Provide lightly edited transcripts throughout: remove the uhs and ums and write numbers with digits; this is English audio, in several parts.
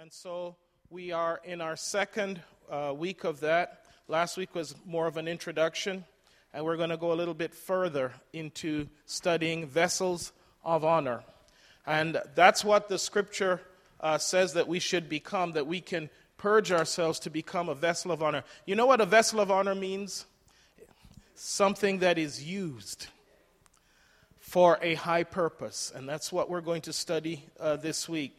And so we are in our second week of that. Last week was more of an introduction, and we're going to go a little bit further into studying vessels of honor. And that's what the scripture says that we should become, that we can purge ourselves to become a vessel of honor. You know what a vessel of honor means? Something that is used for a high purpose. And that's what we're going to study this week.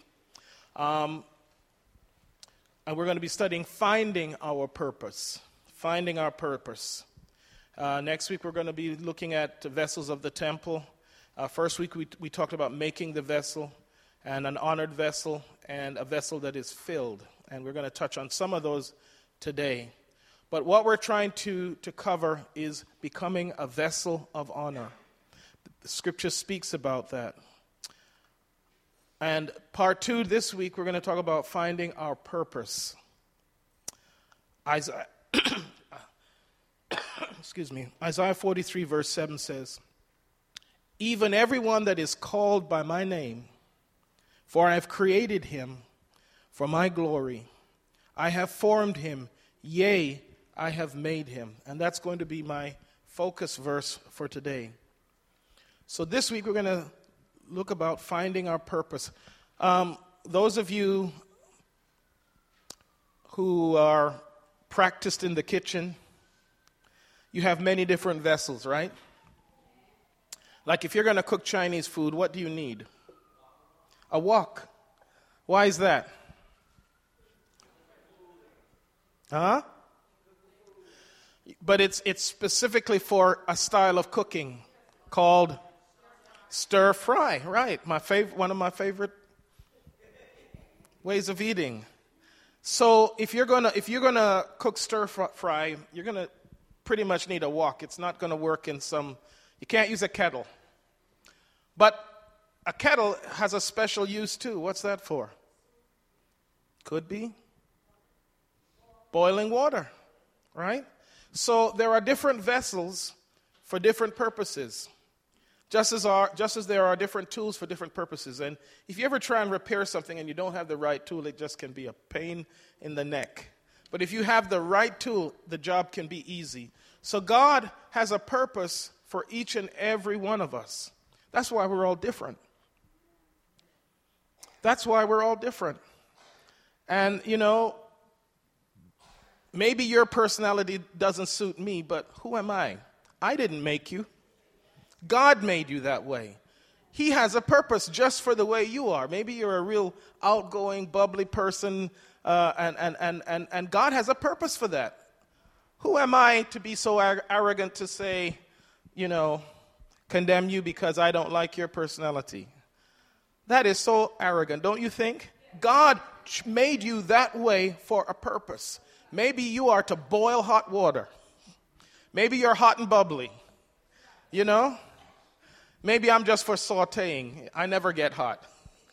And we're going to be studying finding our purpose. Finding our purpose. Next week we're going to be looking at vessels of the temple. First week we talked about making the vessel, and an honored vessel, and a vessel that is filled. And we're going to touch on some of those today. But what we're trying to cover is becoming a vessel of honor. The scripture speaks about that. And part 2 this week, we're going to talk about finding our purpose. Isaiah 43 verse 7 says, "Even everyone that is called by my name, for I have created him for my glory. I have formed him, yea, I have made him." And that's going to be my focus verse for today. So this week we're going to look about finding our purpose. Those of you who are practiced in the kitchen, you have many different vessels, right? Like if you're going to cook Chinese food, what do you need? A wok. Why is that? Huh? But it's specifically for a style of cooking called stir fry, right? One of my favorite ways of eating. So if you're gonna cook stir fry, you're gonna pretty much need a wok. It's not gonna work you can't use a kettle. But a kettle has a special use too. What's that for? Could be boiling water, right? So there are different vessels for different purposes. Just as there are different tools for different purposes. And if you ever try and repair something and you don't have the right tool, it just can be a pain in the neck. But if you have the right tool, the job can be easy. So God has a purpose for each and every one of us. That's why we're all different. That's why we're all different. And, maybe your personality doesn't suit me, but who am I? I didn't make you. God made you that way. He has a purpose just for the way you are. Maybe you're a real outgoing, bubbly person, and God has a purpose for that. Who am I to be so arrogant to say, condemn you because I don't like your personality? That is so arrogant, don't you think? God made you that way for a purpose. Maybe you are to boil hot water. Maybe you're hot and bubbly. Maybe I'm just for sautéing. I never get hot.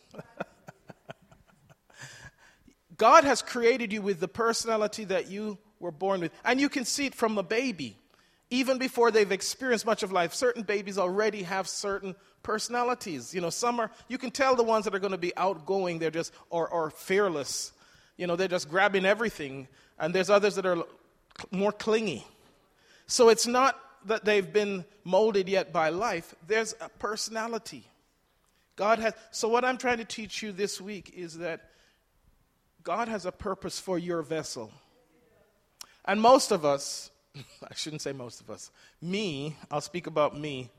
God has created you with the personality that you were born with. And you can see it from a baby. Even before they've experienced much of life, certain babies already have certain personalities. You can tell the ones that are going to be outgoing, they're just, or fearless. They're just grabbing everything. And there's others that are more clingy. So it's not that they've been molded yet by life. There's a personality. So what I'm trying to teach you this week is that God has a purpose for your vessel. And most of us, I shouldn't say most of us, I'll speak about me.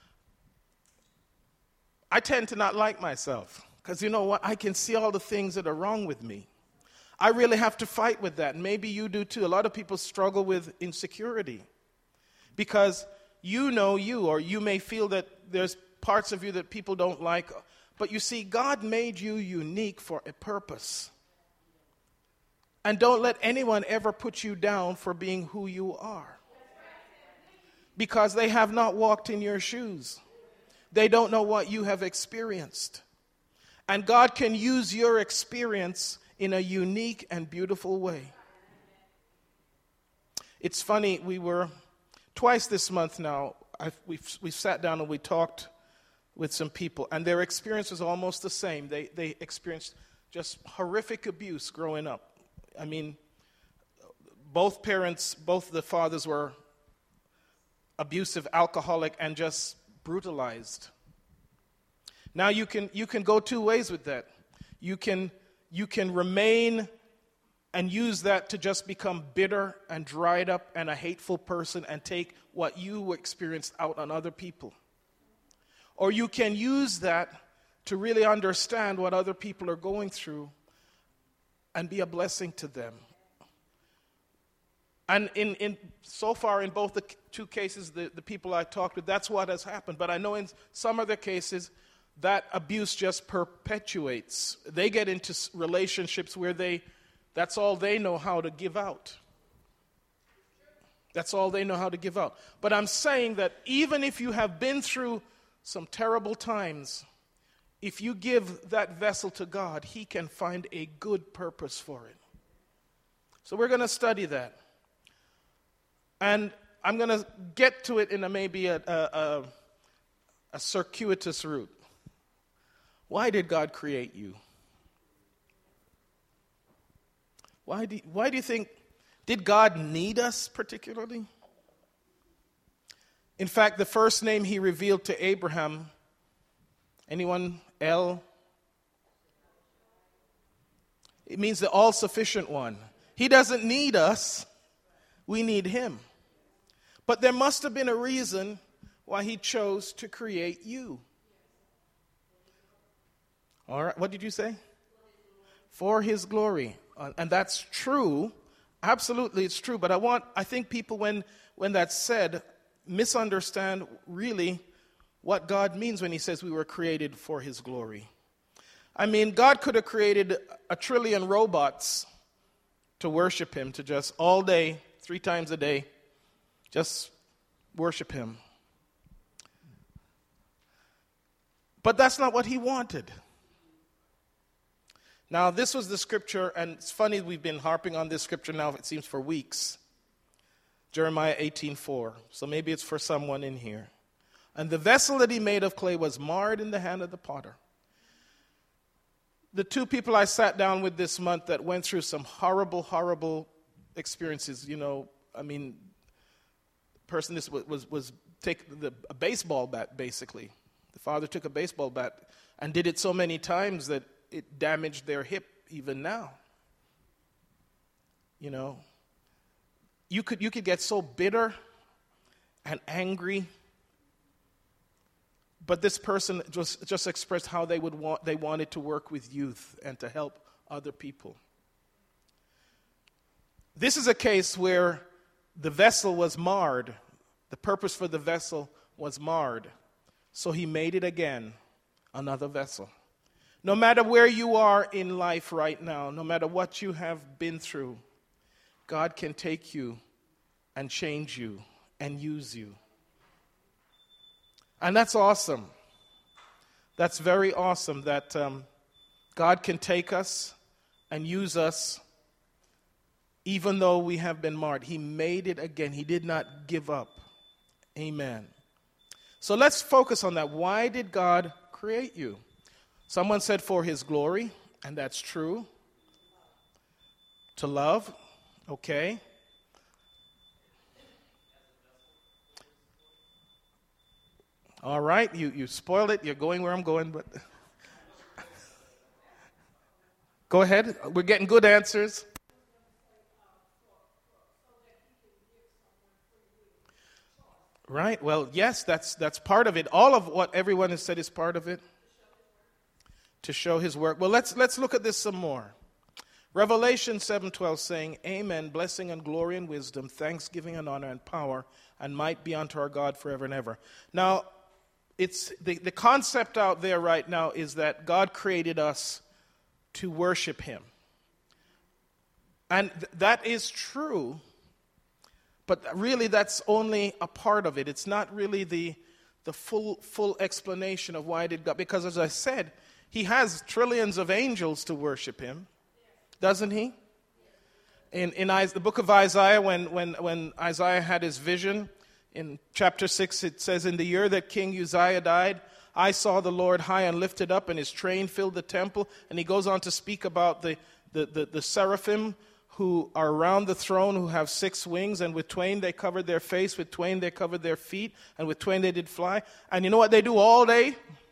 I tend to not like myself because you know what? I can see all the things that are wrong with me. I really have to fight with that. And maybe you do too. A lot of people struggle with insecurity. Because you or you may feel that there's parts of you that people don't like. But you see, God made you unique for a purpose. And don't let anyone ever put you down for being who you are. Because they have not walked in your shoes. They don't know what you have experienced. And God can use your experience in a unique and beautiful way. It's funny, we were twice this month now, we've sat down and we talked with some people, and their experience was almost the same. They experienced just horrific abuse growing up. I mean, both the fathers were abusive, alcoholic, and just brutalized. Now you can go two ways with that. You can remain and use that to just become bitter and dried up and a hateful person and take what you experienced out on other people. Or you can use that to really understand what other people are going through and be a blessing to them. And in so far in both the two cases, the people I talked with, that's what has happened. But I know in some other cases, that abuse just perpetuates. They get into relationships where that's all they know how to give out. That's all they know how to give out. But I'm saying that even if you have been through some terrible times, if you give that vessel to God, He can find a good purpose for it. So we're going to study that. And I'm going to get to it in maybe a circuitous route. Why did God create you? Why do you think, did God need us particularly? In fact, the first name He revealed to Abraham, anyone? El? It means the all-sufficient one. He doesn't need us. We need Him. But there must have been a reason why He chose to create you. All right, what did you say? For His glory. And that's true. Absolutely, it's true. But I think people, when that's said, misunderstand really what God means when He says we were created for His glory. I mean, God could have created 1 trillion robots to worship Him, to just all day, 3 times a day, just worship Him. But that's not what He wanted. Now, this was the scripture, and it's funny we've been harping on this scripture now, it seems, for weeks. Jeremiah 18:4. So maybe it's for someone in here. And the vessel that He made of clay was marred in the hand of the potter. The 2 people I sat down with this month that went through some horrible, horrible experiences, I mean, the person was taking a baseball bat, basically. The father took a baseball bat and did it so many times that it damaged their hip even now. You could get so bitter and angry. But this person just expressed how they wanted to work with youth and to help other people. This is a case where the vessel was marred. The purpose for the vessel was marred. So He made it again, another vessel. No matter where you are in life right now, no matter what you have been through, God can take you and change you and use you. And that's awesome. That's very awesome that God can take us and use us even though we have been marred. He made it again. He did not give up. Amen. So let's focus on that. Why did God create you? Someone said for His glory, and that's true. To love, okay. All right, you spoiled it. You're going where I'm going, but go ahead. We're getting good answers. Right, well, yes, that's part of it. All of what everyone has said is part of it. To show His work. Well, let's look at this some more. Revelation 7:12 saying, Amen, blessing and glory and wisdom, thanksgiving and honor and power and might be unto our God forever and ever. Now, it's the concept out there right now is that God created us to worship Him. And that is true, but really that's only a part of it. It's not really the full explanation of why did God, because as I said, He has trillions of angels to worship Him, doesn't He? In the book of Isaiah, when Isaiah had his vision, in chapter 6 it says, in the year that King Uzziah died, I saw the Lord high and lifted up, and his train filled the temple. And he goes on to speak about the seraphim who are around the throne, who have 6 wings, and with twain they covered their face, with twain they covered their feet, and with twain they did fly. And you know what they do all day?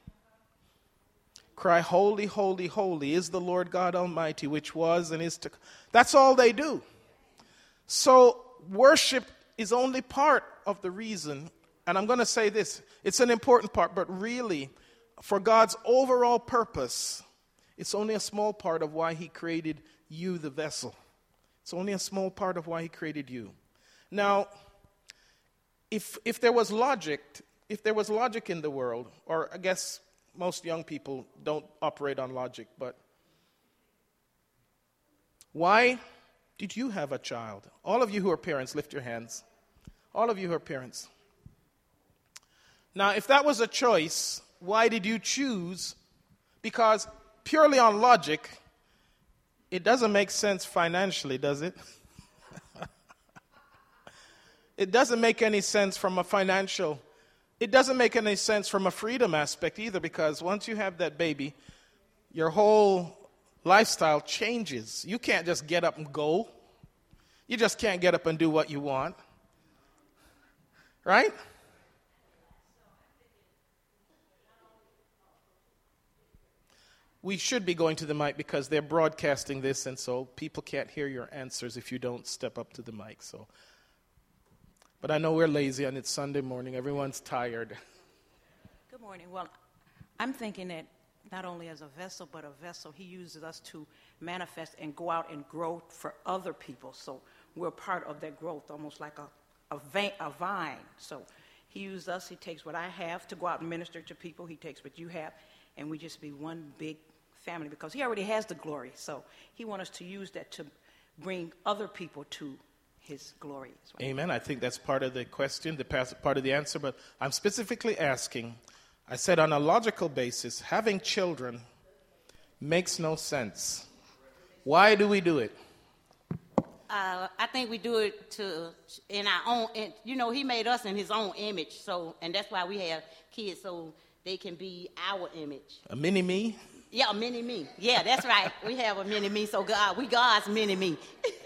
Cry, holy, holy, holy is the Lord God Almighty, which was and is to come. That's all they do. So worship is only part of the reason, and I'm going to say this, it's an important part, but really, for God's overall purpose, it's only a small part of why he created you, the vessel. It's only a small part of why he created you. Now, if there was logic in the world, or I guess most young people don't operate on logic, but why did you have a child? All of you who are parents, lift your hands. All of you who are parents. Now, if that was a choice, why did you choose? Because purely on logic, it doesn't make sense financially, does it? It doesn't make any sense from a financial, it doesn't make any sense from a freedom aspect either, because once you have that baby, your whole lifestyle changes. You can't just get up and go. You just can't get up and do what you want. Right? We should be going to the mic because they're broadcasting this, and so people can't hear your answers if you don't step up to the mic. So, but I know we're lazy and it's Sunday morning. Everyone's tired. Good morning. Well, I'm thinking that not only as a vessel, but a vessel, he uses us to manifest and go out and grow for other people. So we're part of that growth, almost like a vine. So he uses us. He takes what I have to go out and minister to people. He takes what you have, and we just be one big family, because he already has the glory. So he wants us to use that to bring other people to his glory as well. Amen. I think that's part of the question, part of the answer, but I'm specifically asking, I said on a logical basis, having children makes no sense. Why do we do it? I think we do it in our own, he made us in his own image, and that's why we have kids, so they can be our image. A mini-me? Yeah, a mini-me. Yeah, that's right. We have a mini-me, so we God's mini-me.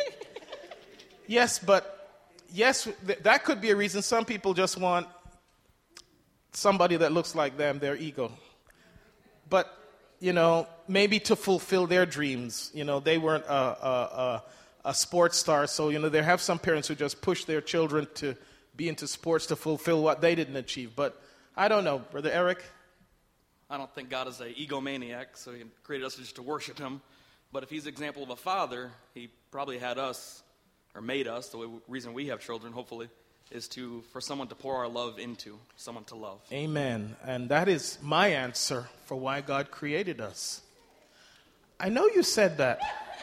Yes, that could be a reason. Some people just want somebody that looks like them, their ego. But, maybe to fulfill their dreams. They weren't a sports star, so, they have some parents who just push their children to be into sports to fulfill what they didn't achieve. But I don't know. Brother Eric? I don't think God is an egomaniac, so he created us just to worship him. But if he's an example of a father, he probably had us, or made us, the reason we have children, hopefully, is for someone to pour our love into, someone to love. Amen. And that is my answer for why God created us. I know you said that.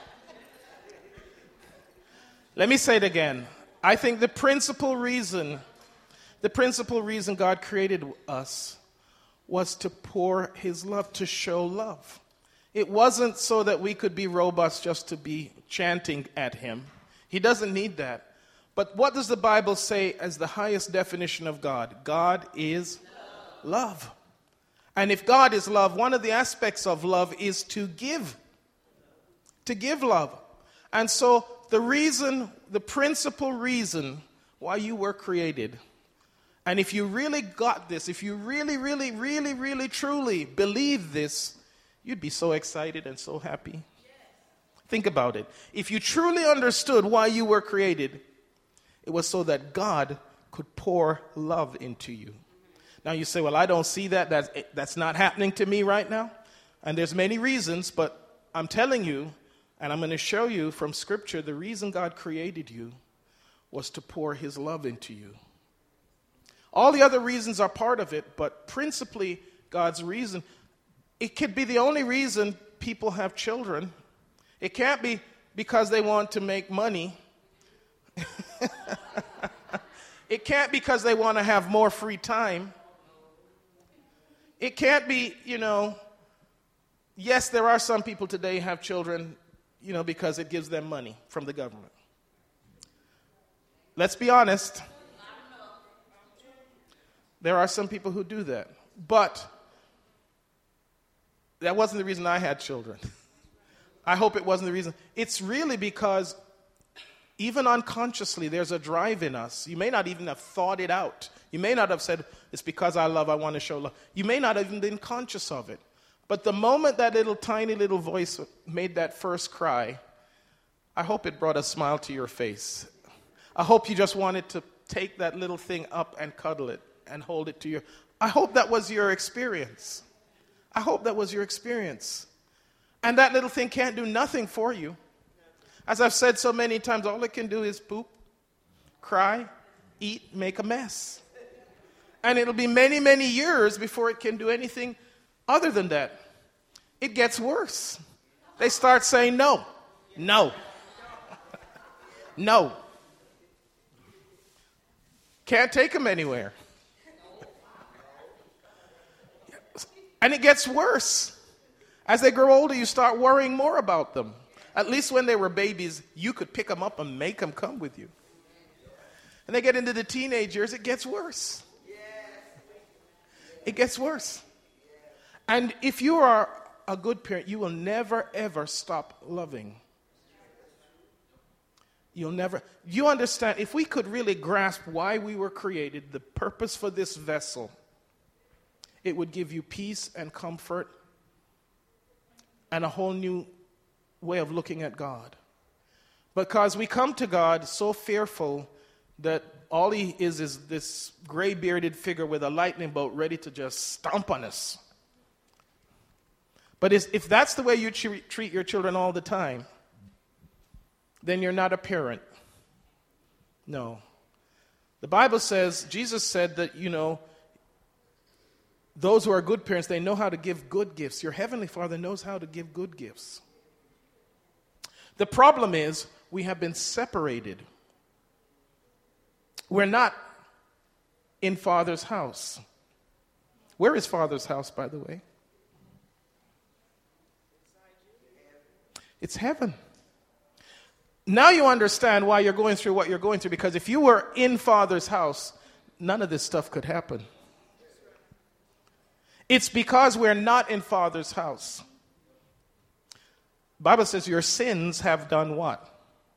Let me say it again. I think the principal reason God created us was to pour his love, to show love. It wasn't so that we could be robots just to be chanting at him. He doesn't need that. But what does the Bible say as the highest definition of God? God is love. And if God is love, one of the aspects of love is to give. To give love. And so the principal reason why you were created, and if you really got this, if you really, really, really, really, truly believe this, you'd be so excited and so happy. Think about it. If you truly understood why you were created, it was so that God could pour love into you. Now you say, well, I don't see that. That's not happening to me right now. And there's many reasons, but I'm telling you, and I'm going to show you from Scripture, the reason God created you was to pour his love into you. All the other reasons are part of it, but principally God's reason. It could be the only reason people have children. It can't be because they want to make money. It can't because they want to have more free time. It can't be, yes, there are some people today who have children, because it gives them money from the government. Let's be honest. There are some people who do that. But That wasn't the reason I had children. I hope it wasn't the reason. It's really because even unconsciously there's a drive in us. You may not even have thought it out. You may not have said, it's because I love, I want to show love. You may not have even been conscious of it. But the moment that little tiny little voice made that first cry, I hope it brought a smile to your face. I hope you just wanted to take that little thing up and cuddle it and hold it to your... I hope that was your experience. I hope that was your experience. And that little thing can't do nothing for you. As I've said so many times, all it can do is poop, cry, eat, make a mess. And it'll be many, many years before it can do anything other than that. It gets worse. They start saying no, no, no. Can't take them anywhere. And it gets worse. As they grow older, you start worrying more about them. At least when they were babies, you could pick them up and make them come with you. And they get into the teenage years, it gets worse. It gets worse. And if you are a good parent, you will never, ever stop loving. You'll never. You understand, if we could really grasp why we were created, the purpose for this vessel, it would give you peace and comfort and a whole new way of looking at God. Because we come to God so fearful that all he is this gray-bearded figure with a lightning bolt ready to just stomp on us. But if that's the way you treat your children all the time, then you're not a parent. No. The Bible says, Jesus said that, those who are good parents, they know how to give good gifts. Your Heavenly Father knows how to give good gifts. The problem is, we have been separated. We're not in Father's house. Where is Father's house, by the way? It's heaven. Now you understand why you're going through what you're going through, because if you were in Father's house, none of this stuff could happen. It's because we're not in Father's house. The Bible says your sins have done what?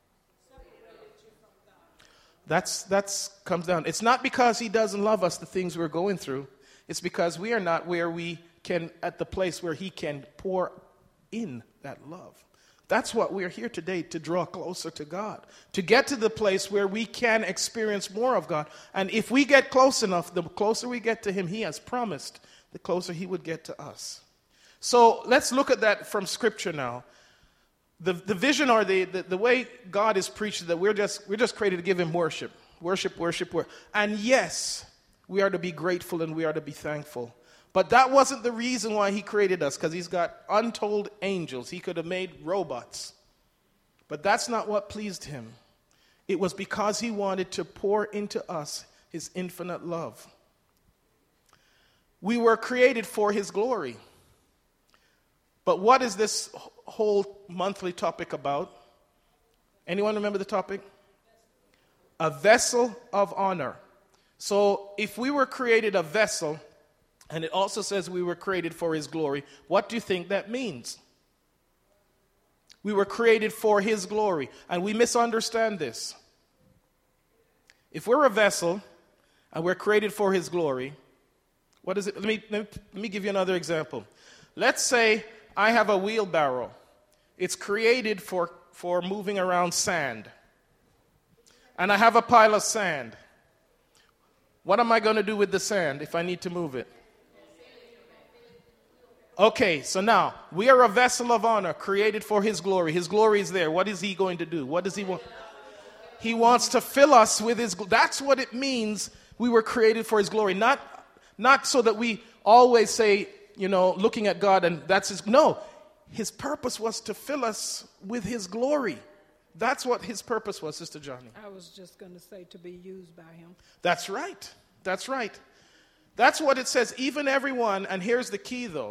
That's comes down. It's not because he doesn't love us, the things we're going through. It's because we are not where we can, at the place where he can pour in that love. That's what we're here today, to draw closer to God, to get to the place where we can experience more of God. And if we get close enough, the closer we get to him, he has promised, the closer he would get to us. So let's look at that from Scripture now. The vision, or the way God is preached, that we're just created to give him worship. Worship. And yes, we are to be grateful and we are to be thankful. But that wasn't the reason why he created us, because he's got untold angels. He could have made robots. But that's not what pleased him. It was because he wanted to pour into us his infinite love. We were created for his glory. But what is this whole monthly topic about? Anyone remember the topic? A vessel of honor. So if we were created a vessel, and it also says we were created for his glory, what do you think that means? We were created for his glory, and we misunderstand this. If we're a vessel and we're created for his glory, what is it? Let me give you another example. Let's say I have a wheelbarrow. It's created for moving around sand. And I have a pile of sand. What am I going to do with the sand if I need to move it? Okay, so now, we are a vessel of honor created for his glory. His glory is there. What is he going to do? What does he want? He wants to fill us with his glory. That's what it means we were created for his glory. Not so that we always say, looking at God and that's his... No, his purpose was to fill us with his glory. That's what his purpose was, Sister Johnny. I was just going to say, to be used by him. That's right. That's right. That's what it says. Even everyone, and here's the key though.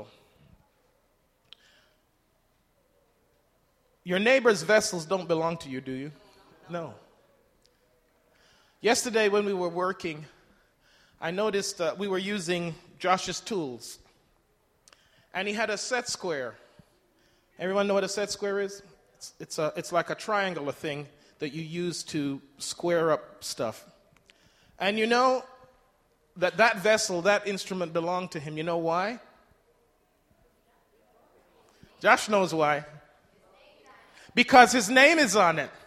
Your neighbor's vessels don't belong to you, do you? No. Yesterday when we were working, I noticed we were using Josh's tools. And he had a set square. Everyone know what a set square is? It's like a triangular thing that you use to square up stuff. And you know that vessel, that instrument belonged to him. You know why? Josh knows why. Because his name is on it.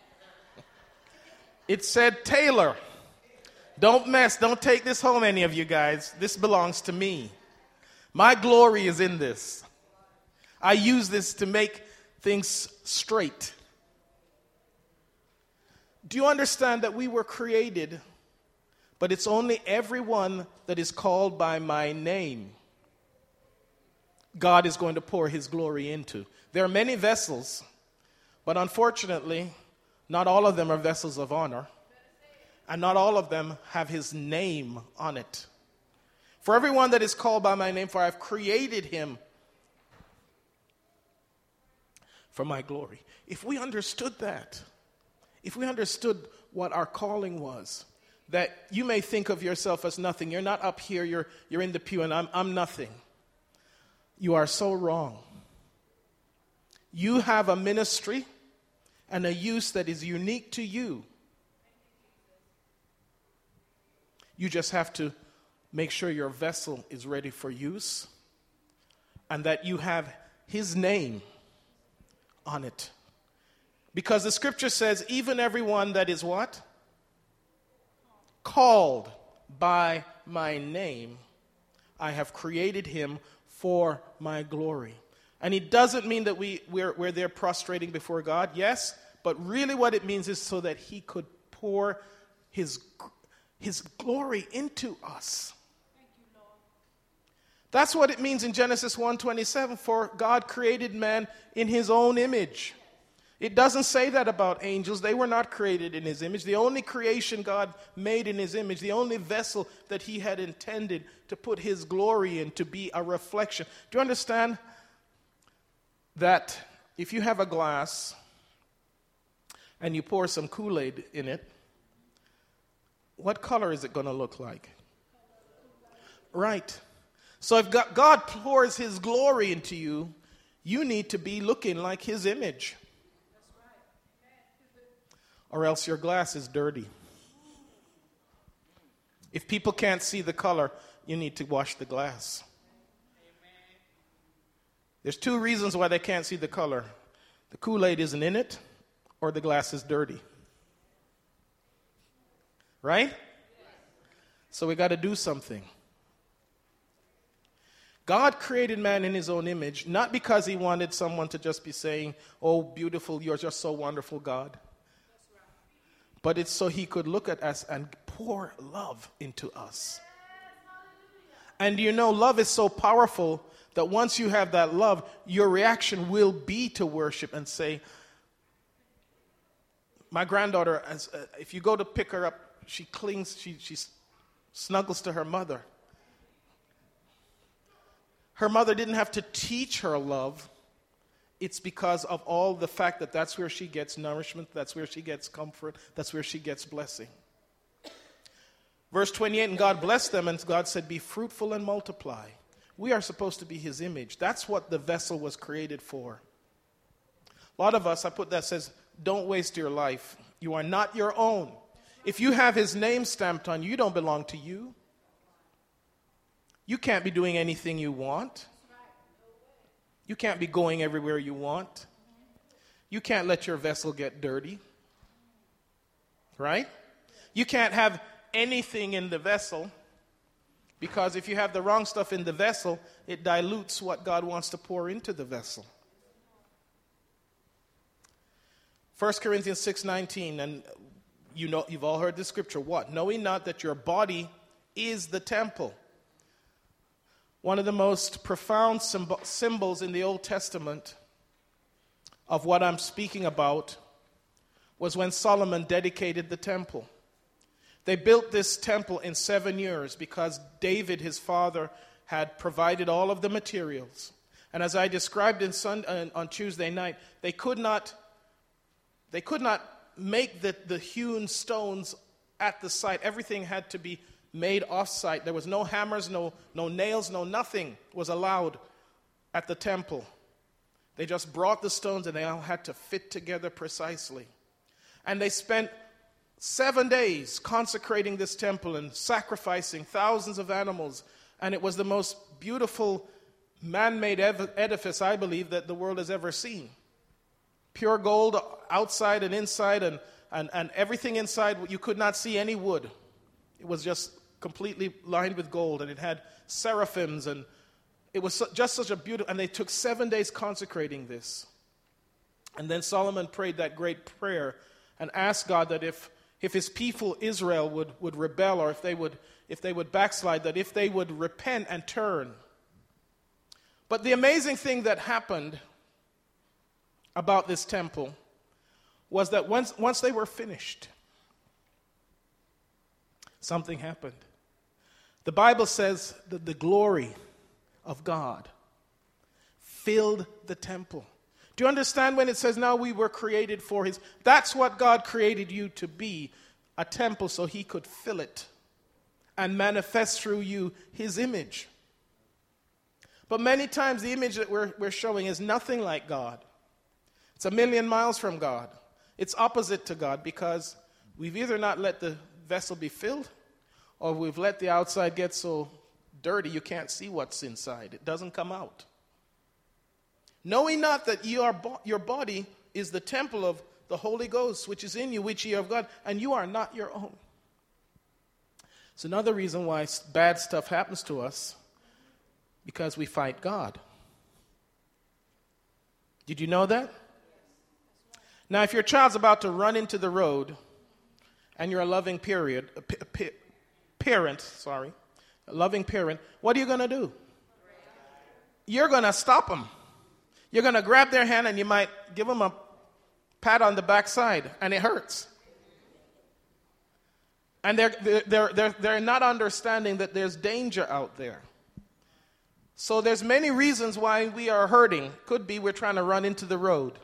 It said Taylor. Don't take this home, any of you guys. This belongs to me. My glory is in this. I use this to make things straight. Do you understand that we were created, but it's only everyone that is called by my name God is going to pour his glory into? There are many vessels, but unfortunately, not all of them are vessels of honor, and not all of them have his name on it. For everyone that is called by my name, for I have created him for my glory. If we understood that, if we understood what our calling was, that you may think of yourself as nothing. You're not up here, you're in the pew, and I'm nothing. You are so wrong. You have a ministry and a use that is unique to you. You just have to make sure your vessel is ready for use and that you have his name on it. Because the scripture says, even everyone that is what? Called by my name, I have created him for my glory. And it doesn't mean that we're there prostrating before God, yes, but really what it means is so that he could pour his glory into us. That's what it means in Genesis 1:27, for God created man in his own image. It doesn't say that about angels. They were not created in his image. The only creation God made in his image, the only vessel that he had intended to put his glory in, to be a reflection. Do you understand that if you have a glass and you pour some Kool-Aid in it, what color is it going to look like? Right. So if God pours his glory into you, you need to be looking like his image. Or else your glass is dirty. If people can't see the color, you need to wash the glass. There's two reasons why they can't see the color. The Kool-Aid isn't in it, or the glass is dirty. Right? So we got to do something. God created man in his own image, not because he wanted someone to just be saying, oh, beautiful, you're just so wonderful, God. But it's so he could look at us and pour love into us. And you know, love is so powerful that once you have that love, your reaction will be to worship and say, my granddaughter, if you go to pick her up, she clings, she snuggles to her mother. Her mother didn't have to teach her love. It's because of all the fact that that's where she gets nourishment, that's where she gets comfort, that's where she gets blessing. Verse 28, and God blessed them, and God said, be fruitful and multiply. We are supposed to be his image. That's what the vessel was created for. A lot of us, I put that, says, don't waste your life. You are not your own. If you have his name stamped on you, you don't belong to you. You can't be doing anything you want. You can't be going everywhere you want. You can't let your vessel get dirty. Right? You can't have anything in the vessel, because if you have the wrong stuff in the vessel, it dilutes what God wants to pour into the vessel. 1 Corinthians 6:19, and you know, you've all heard the scripture. What? Knowing not that your body is the temple. One of the most profound symbols in the Old Testament of what I'm speaking about was when Solomon dedicated the temple. They built this temple in 7 years because David, his father, had provided all of the materials. And as I described on Tuesday night, they could not make the hewn stones at the site. Everything had to be made off-site. There was no hammers, no nails, no nothing was allowed at the temple. They just brought the stones and they all had to fit together precisely. And they spent 7 days consecrating this temple and sacrificing thousands of animals. And it was the most beautiful man-made edifice, I believe, that the world has ever seen. Pure gold outside and inside, and everything inside, you could not see any wood. It was just completely lined with gold, and it had seraphims, and it was just such a beautiful, and they took 7 days consecrating this. And then Solomon prayed that great prayer and asked God that if his people Israel would rebel, or if they would backslide, that if they would repent and turn. But the amazing thing that happened about this temple was that once they were finished, something happened. The Bible says that the glory of God filled the temple. Do you understand when it says now we were created for his? That's what God created you to be, a temple, so he could fill it and manifest through you his image. But many times the image that we're showing is nothing like God. It's a million miles from God. It's opposite to God, because we've either not let the vessel be filled, or we've let the outside get so dirty you can't see what's inside. It doesn't come out. Knowing not that your body is the temple of the Holy Ghost, which is in you, which ye are of God, and you are not your own. It's another reason why bad stuff happens to us, because we fight God. Did you know that? Now, if your child's about to run into the road, and you're a loving parent, what are you going to do? You're going to stop them. You're going to grab their hand, and you might give them a pat on the backside, and it hurts. And they're not understanding that there's danger out there. So there's many reasons why we are hurting. Could be we're trying to run into the road.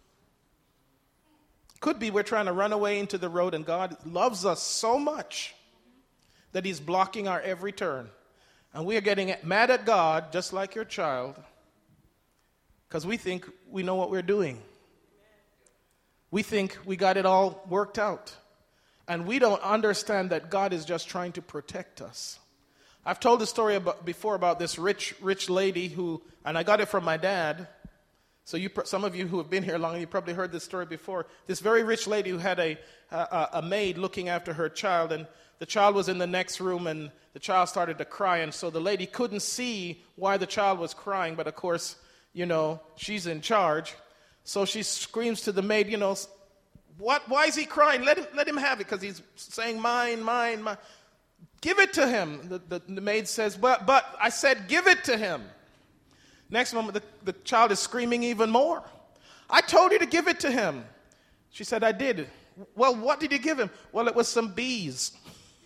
Could be we're trying to run away into the road, and God loves us so much that he's blocking our every turn. And we are getting mad at God, just like your child, because we think we know what we're doing. We think we got it all worked out. And we don't understand that God is just trying to protect us. I've told the story before about this rich lady who, and I got it from my dad. So some of you who have been here long, you probably heard this story before. This very rich lady who had a maid looking after her child, and the child was in the next room, and the child started to cry, and so the lady couldn't see why the child was crying, but of course, she's in charge. So she screams to the maid, why is he crying? Let him have it, because he's saying mine, mine, mine. Give it to him. The maid says, but I said give it to him. Next moment, the child is screaming even more. I told you to give it to him. She said, I did. Well, what did you give him? Well, it was some bees.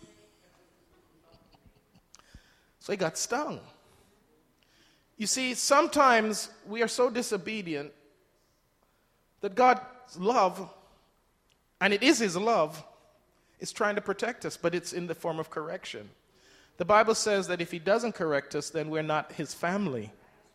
So he got stung. You see, sometimes we are so disobedient that God's love, and it is his love, is trying to protect us, but it's in the form of correction. The Bible says that if he doesn't correct us, then we're not his family.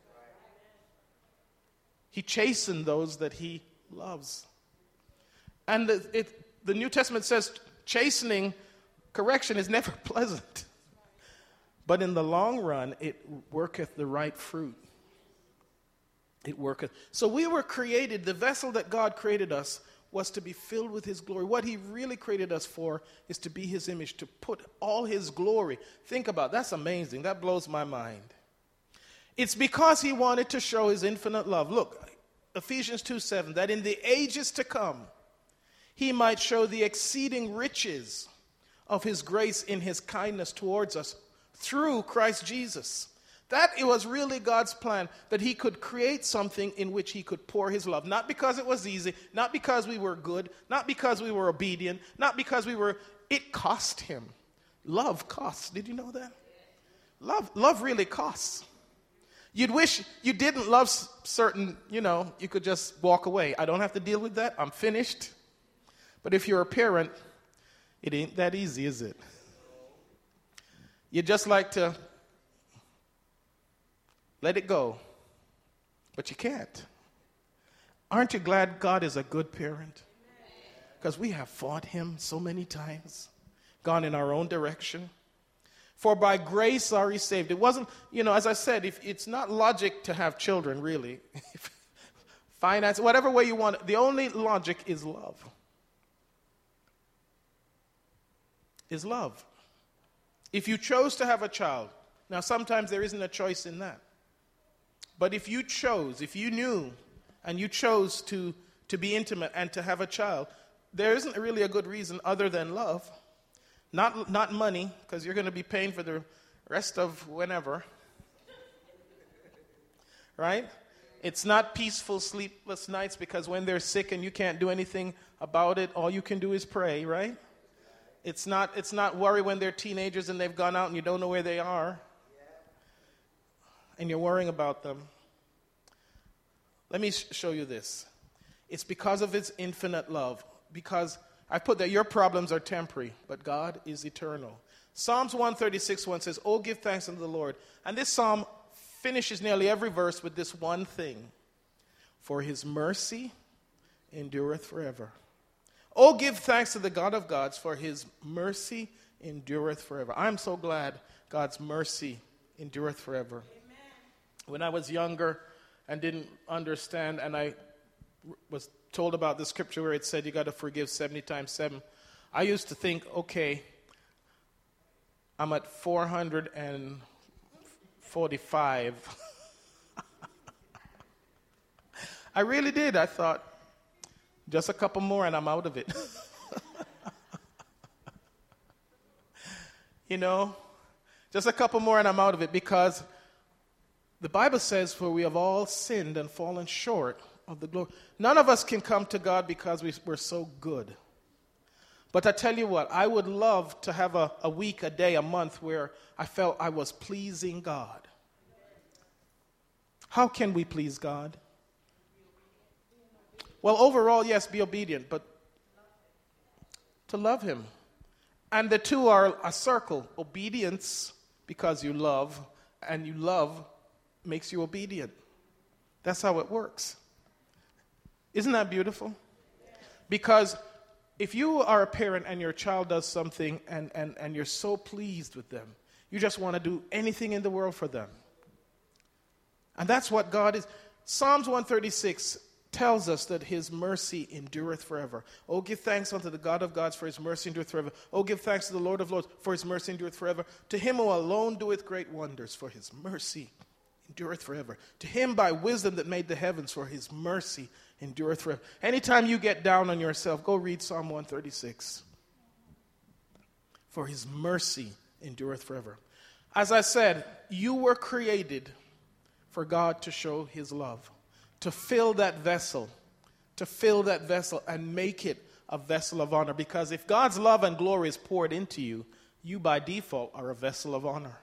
He chastened those that he loves. And the New Testament says chastening, correction is never pleasant. But in the long run, it worketh the right fruit. It worketh. So we were created, the vessel that God created us was to be filled with his glory. What he really created us for is to be his image, to put all his glory. Think about it. That's amazing. That blows my mind. It's because he wanted to show his infinite love. Look, Ephesians 2:7, that in the ages to come, he might show the exceeding riches of his grace in his kindness towards us through Christ Jesus. That it was really God's plan, that he could create something in which he could pour his love. Not because it was easy, not because we were good, not because we were obedient, not because it cost him. Love costs. Did you know that? Love really costs. You'd wish you didn't love certain, you could just walk away. I don't have to deal with that. I'm finished. But if you're a parent, it ain't that easy, is it? You just like to let it go. But you can't. Aren't you glad God is a good parent? Because we have fought him so many times, gone in our own direction. For by grace are ye saved. It wasn't, as I said, if it's not logic to have children, really. Finance, whatever way you want it. The only logic is love. Is love. If you chose to have a child, now sometimes there isn't a choice in that. But if you knew, and you chose to be intimate and to have a child, there isn't really a good reason other than love. Not money, because you're going to be paying for the rest of whenever. Right? It's not peaceful, sleepless nights, because when they're sick and you can't do anything about it, all you can do is pray, right? It's not worry when they're teenagers and they've gone out and you don't know where they are. And you're worrying about them. Let me show you this. It's because of his infinite love. Because I put that your problems are temporary, but God is eternal. Psalms 136:1 says, "Oh, give thanks unto the Lord." And this psalm finishes nearly every verse with this one thing. "For his mercy endureth forever." Oh, give thanks to the God of gods, for his mercy endureth forever. I'm so glad God's mercy endureth forever. Amen. When I was younger and didn't understand, and I was told about the scripture where it said you got to forgive 70 times 7, I used to think, okay, I'm at 445. I really did. I thought, just a couple more and I'm out of it. Just a couple more and I'm out of it, because the Bible says, for we have all sinned and fallen short of the glory. None of us can come to God because we're so good. But I tell you what, I would love to have a week, a day, a month where I felt I was pleasing God. How can we please God? Well, overall, yes, be obedient, but to love him. And the two are a circle. Obedience, because you love, and you love makes you obedient. That's how it works. Isn't that beautiful? Because if you are a parent and your child does something and you're so pleased with them, you just want to do anything in the world for them. And that's what God is. Psalms 136 tells us that his mercy endureth forever. Oh, give thanks unto the God of gods, for his mercy endureth forever. Oh, give thanks to the Lord of lords, for his mercy endureth forever. To him who alone doeth great wonders, for his mercy endureth forever. To him by wisdom that made the heavens, for his mercy endureth forever. Anytime you get down on yourself, go read Psalm 136. For his mercy endureth forever. As I said, you were created for God to show his love. To fill that vessel and make it a vessel of honor. Because if God's love and glory is poured into you, you by default are a vessel of honor.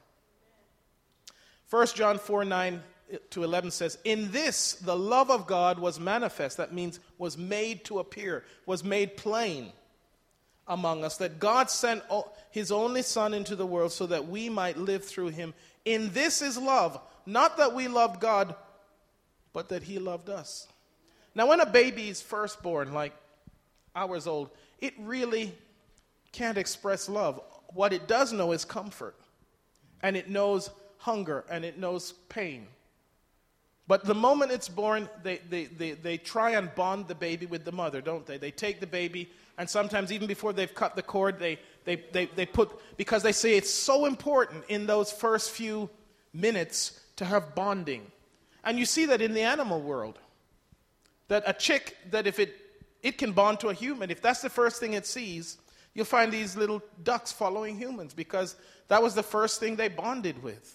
1 John 4:9-11 says, "In this the love of God was manifest," that means was made to appear, was made plain among us, that God sent his only Son into the world so that we might live through him. In this is love, not that we loved God, but that he loved us. Now, when a baby is first born, like hours old, it really can't express love. What it does know is comfort. And it knows hunger, and it knows pain. But the moment it's born, they try and bond the baby with the mother, don't they? They take the baby, and sometimes even before they've cut the cord, they put, because they say it's so important in those first few minutes to have bonding. And you see that in the animal world. That a chick, that if it can bond to a human, if that's the first thing it sees, you'll find these little ducks following humans because that was the first thing they bonded with.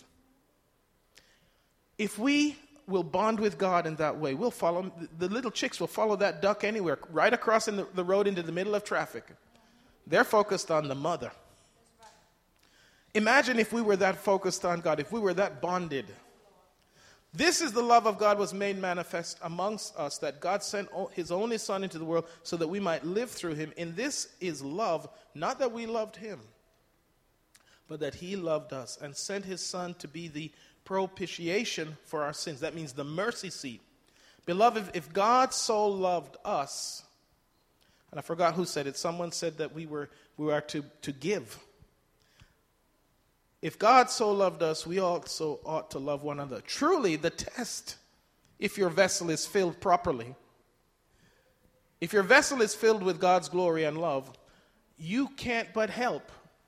If we will bond with God in that way, we'll follow, the little chicks will follow that duck anywhere, right across in the road into the middle of traffic. They're focused on the mother. Imagine if we were that focused on God, if we were that bonded. This is the love of God was made manifest amongst us, that God sent his only Son into the world so that we might live through him. In this is love, not that we loved him, but that he loved us and sent his Son to be the propitiation for our sins. That means the mercy seat Beloved, if God so loved us, and I forgot who said it, someone said that we are to give. If God so loved us, we also ought to love one another. Truly, the test, if your vessel is filled properly, if your vessel is filled with God's glory and love, you can't but help.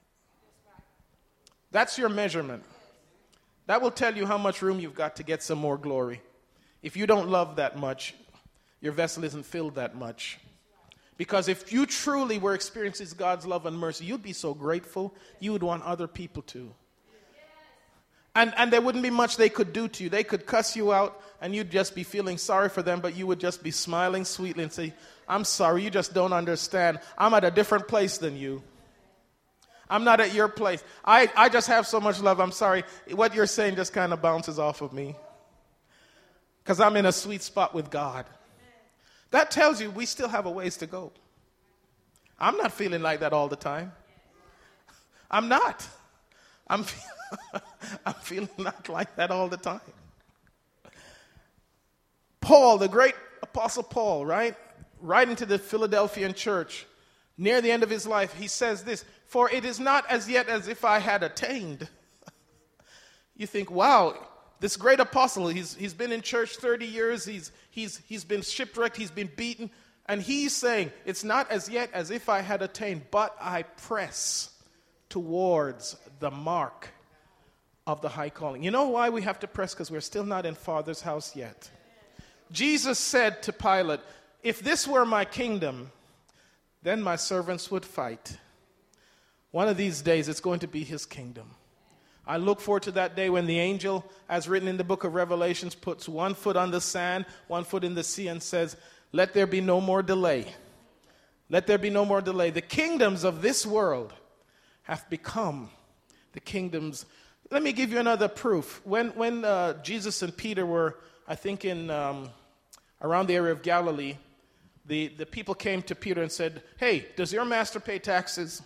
That's your measurement. That will tell you how much room you've got to get some more glory. If you don't love that much, your vessel isn't filled that much. Because if you truly were experiencing God's love and mercy, you'd be so grateful, you would want other people to. And there wouldn't be much they could do to you. They could cuss you out, and you'd just be feeling sorry for them, but you would just be smiling sweetly and say, I'm sorry, you just don't understand. I'm at a different place than you. I'm not at your place. I just have so much love. I'm sorry. What you're saying just kind of bounces off of me. Because I'm in a sweet spot with God. That tells you we still have a ways to go. I'm not feeling like that all the time. I'm not. I'm feeling not like that all the time. Paul, the great apostle Paul, right? Writing to the Philadelphian church, near the end of his life, he says this, for it is not as yet as if I had attained. You think, wow, this great apostle, he's been in church 30 years, he's been shipwrecked, he's been beaten, and he's saying, it's not as yet as if I had attained, but I press towards the mark of the high calling. You know why we have to press? Because we're still not in Father's house yet. Jesus said to Pilate, if this were my kingdom, then my servants would fight. One of these days, it's going to be his kingdom. I look forward to that day when the angel, as written in the book of Revelations, puts one foot on the sand, one foot in the sea, and says, let there be no more delay. Let there be no more delay. The kingdoms of this world have become the kingdoms. Let me give you another proof. When Jesus and Peter were, I think, in around the area of Galilee, the people came to Peter and said, hey, does your master pay taxes?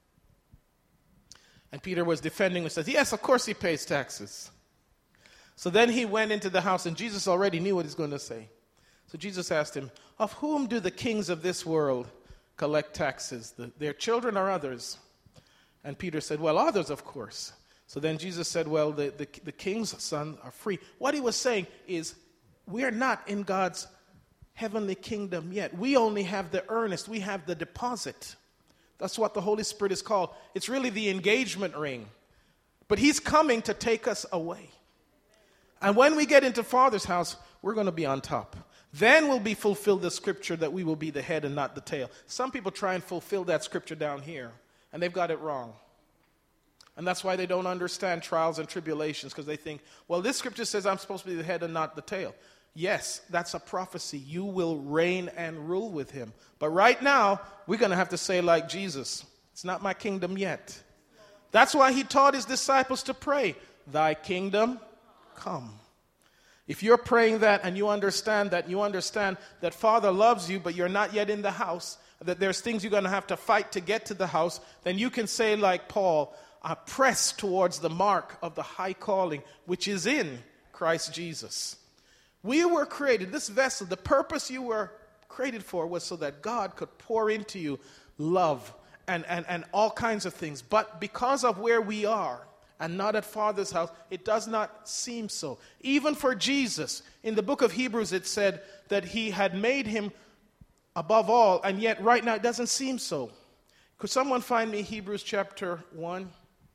And Peter was defending and says, yes, of course he pays taxes. So then he went into the house, and Jesus already knew what he's going to say. So Jesus asked him, of whom do the kings of this world collect taxes? Their children or others? And Peter said, well, others, of course. So then Jesus said, well, the king's sons are free. What he was saying is, we're not in God's heavenly kingdom yet. We only have the earnest. We have the deposit. That's what the Holy Spirit is called. It's really the engagement ring. But he's coming to take us away. And when we get into Father's house, we're going to be on top. Then will be fulfilled the scripture that we will be the head and not the tail. Some people try and fulfill that scripture down here, and they've got it wrong. And that's why they don't understand trials and tribulations, because they think, well, this scripture says I'm supposed to be the head and not the tail. Yes, that's a prophecy. You will reign and rule with him. But right now, we're going to have to say like Jesus, it's not my kingdom yet. That's why he taught his disciples to pray, thy kingdom come. If you're praying that and you understand that Father loves you, but you're not yet in the house, that there's things you're going to have to fight to get to the house, then you can say like Paul, I press towards the mark of the high calling, which is in Christ Jesus. We were created, this vessel, the purpose you were created for was so that God could pour into you love and all kinds of things. But because of where we are and not at Father's house, it does not seem so. Even for Jesus, in the book of Hebrews, it said that he had made him above all, and yet right now it doesn't seem so. Could someone find me Hebrews chapter 1?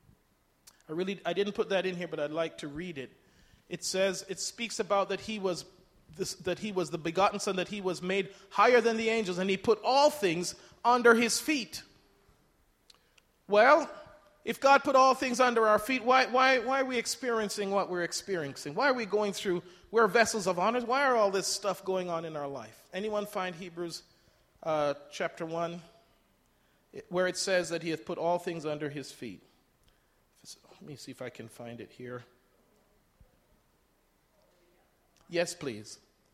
I didn't put that in here, but I'd like to read it. It says, it speaks about that he was the begotten Son, that he was made higher than the angels, and he put all things under his feet. Well, if God put all things under our feet, why are we experiencing what we're experiencing? Why are we going through, we're vessels of honor? Why are all this stuff going on in our life? Anyone find Hebrews chapter 1, where it says that he hath put all things under his feet? Let me see if I can find it here. Yes, please.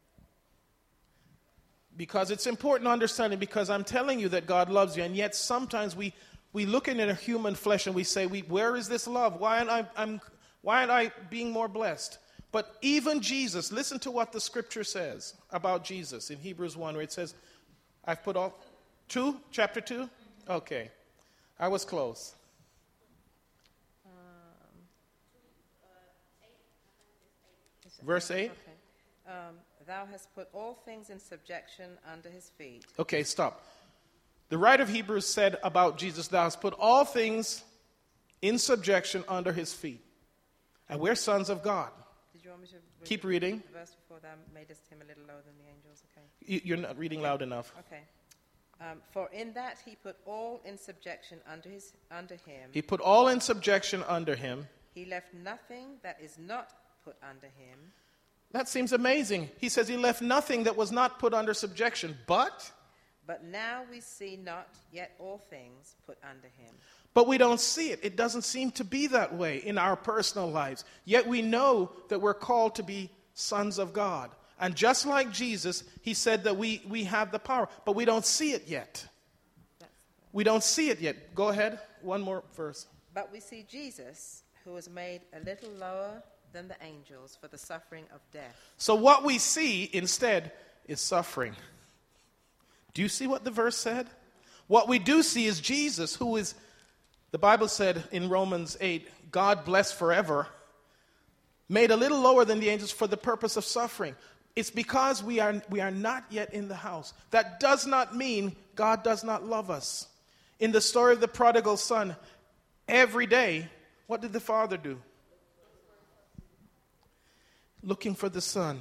Because it's important to understand it, because I'm telling you that God loves you, and yet sometimes we look in a human flesh and we say, where is this love? Why aren't I being more blessed? But even Jesus, listen to what the scripture says about Jesus in Hebrews 1, where it says, I've put all... 2? Chapter 2? Okay. I was close. Verse 8? Okay. Thou hast put all things in subjection under his feet. Okay, stop. The writer of Hebrews said about Jesus, thou hast put all things in subjection under his feet. And we're sons of God. Did you want me to Keep reading. The verse before that madest him a little lower than the angels? Okay. You're not reading loud enough. Okay. For in that he put all in subjection under him. He put all in subjection under him. He left nothing that is not put under him. That seems amazing. He says he left nothing that was not put under subjection, but now we see not yet all things put under him. But we don't see it. It doesn't seem to be that way in our personal lives. Yet we know that we're called to be sons of God. And just like Jesus, he said that we have the power, but we don't see it yet. We don't see it yet. Go ahead. One more verse. But we see Jesus, who was made a little lower than the angels for the suffering of death. So what we see instead is suffering. Do you see what the verse said? What we do see is Jesus, who is, the Bible said in Romans 8, God blessed forever, made a little lower than the angels for the purpose of suffering. It's because we are not yet in the house. That does not mean God does not love us. In the story of the prodigal son, every day, what did the father do? Looking for the son.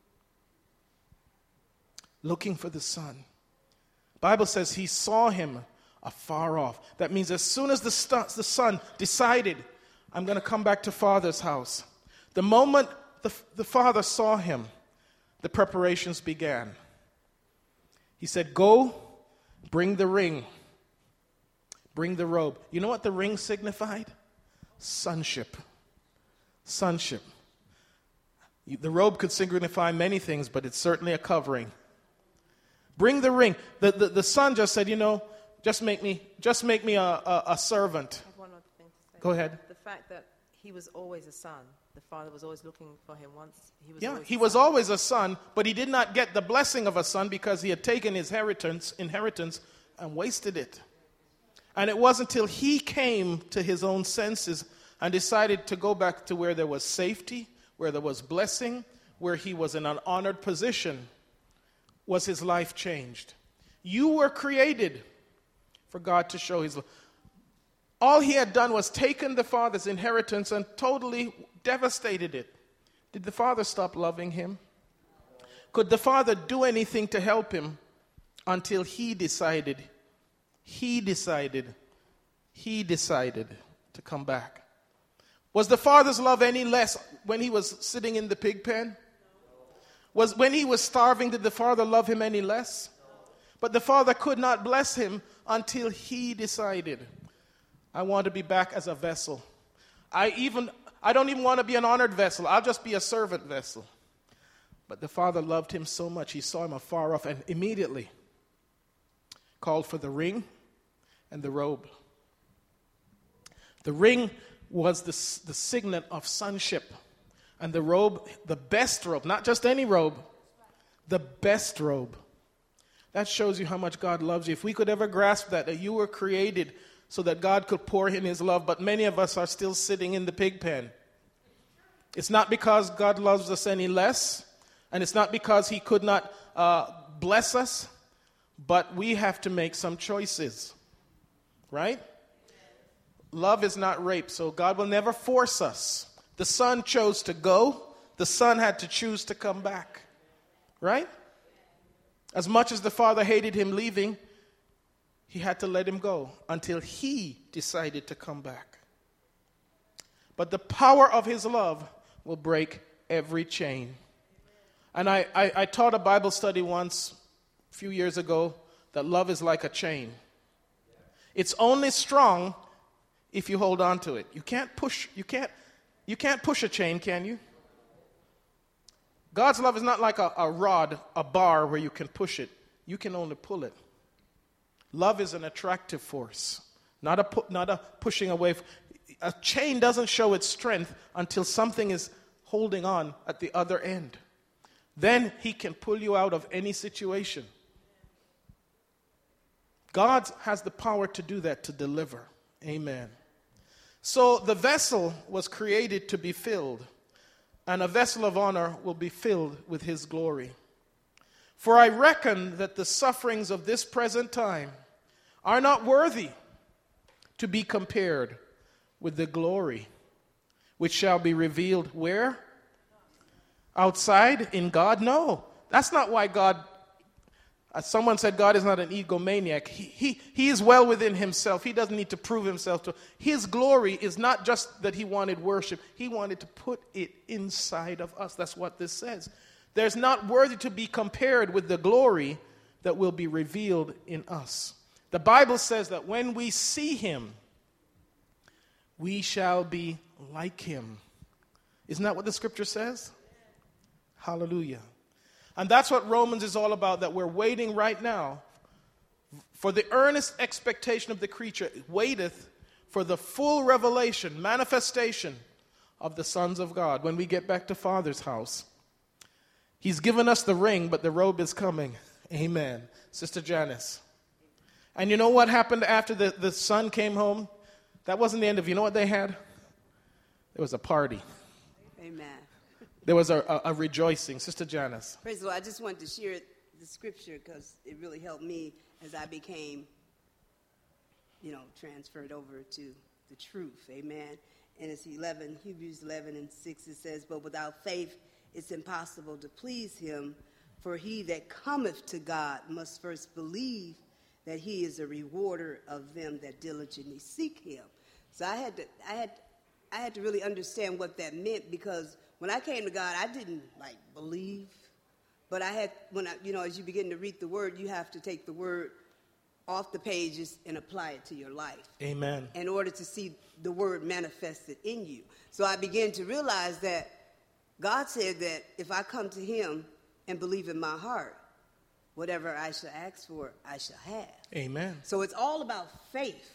Looking for the son. Bible says he saw him afar off. That means as soon as the son decided, I'm going to come back to father's house, the moment the father saw him, the preparations began. He said, go, bring the ring, bring the robe. You know what the ring signified? Sonship. Sonship. The robe could signify many things, but it's certainly a covering. Bring the ring. The son just said, just make me a servant. I have one other thing to say. Go ahead. The fact that he was always a son. The father was always looking for him once. He was always a son, but he did not get the blessing of a son because he had taken his inheritance and wasted it. And it wasn't until he came to his own senses and decided to go back to where there was safety, where there was blessing, where he was in an honored position, was his life changed. You were created for God to show his love. All he had done was taken the father's inheritance and totally devastated it. Did the father stop loving him? Could the father do anything to help him until he decided to come back? Was the father's love any less when he was sitting in the pig pen? When he was starving, did the father love him any less? But the father could not bless him until he decided, I want to be back as a vessel. I don't even want to be an honored vessel. I'll just be a servant vessel. But the father loved him so much, he saw him afar off and immediately called for the ring and the robe. The ring was the signet of sonship. And the robe, the best robe, not just any robe, the best robe. That shows you how much God loves you. If we could ever grasp that you were created so that God could pour in his love, but many of us are still sitting in the pig pen. It's not because God loves us any less, and it's not because he could not bless us, but we have to make some choices, right? Love is not rape, so God will never force us. The son chose to go. The son had to choose to come back. Right? As much as the father hated him leaving, he had to let him go until he decided to come back. But the power of his love will break every chain. And I taught a Bible study once, a few years ago, that love is like a chain. It's only strong if you hold on to it. You can't push a chain, can you? God's love is not like a rod, a bar where you can push it. You can only pull it. Love is an attractive force, not a pushing away. A chain doesn't show its strength until something is holding on at the other end. Then he can pull you out of any situation. God has the power to do that, to deliver. Amen. So the vessel was created to be filled, and a vessel of honor will be filled with his glory. For I reckon that the sufferings of this present time are not worthy to be compared with the glory which shall be revealed where? Outside in God? No. That's not why God, as someone said, God is not an egomaniac. He is well within himself. He doesn't need to prove himself to. His glory is not just that he wanted worship. He wanted to put it inside of us. That's what this says. There's not worthy to be compared with the glory that will be revealed in us. The Bible says that when we see him, we shall be like him. Isn't that what the scripture says? Hallelujah. And that's what Romans is all about, that we're waiting right now for the earnest expectation of the creature, waiteth for the full revelation, manifestation of the sons of God when we get back to Father's house. He's given us the ring, but the robe is coming. Amen. Sister Janice. And you know what happened after the son came home? That wasn't the end of, you know what they had? There was a party. Amen. There was a rejoicing. Sister Janice. Praise the Lord. I just wanted to share the scripture because it really helped me as I became, transferred over to the truth. Amen. And it's Hebrews 11:6, it says, but without faith it's impossible to please him, for he that cometh to God must first believe that he is a rewarder of them that diligently seek him. So I had to really understand what that meant, because when I came to God, I didn't believe, but as you begin to read the word, you have to take the word off the pages and apply it to your life. Amen. In order to see the word manifested in you. So I began to realize that God said that if I come to him and believe in my heart, whatever I shall ask for, I shall have. Amen. So it's all about faith.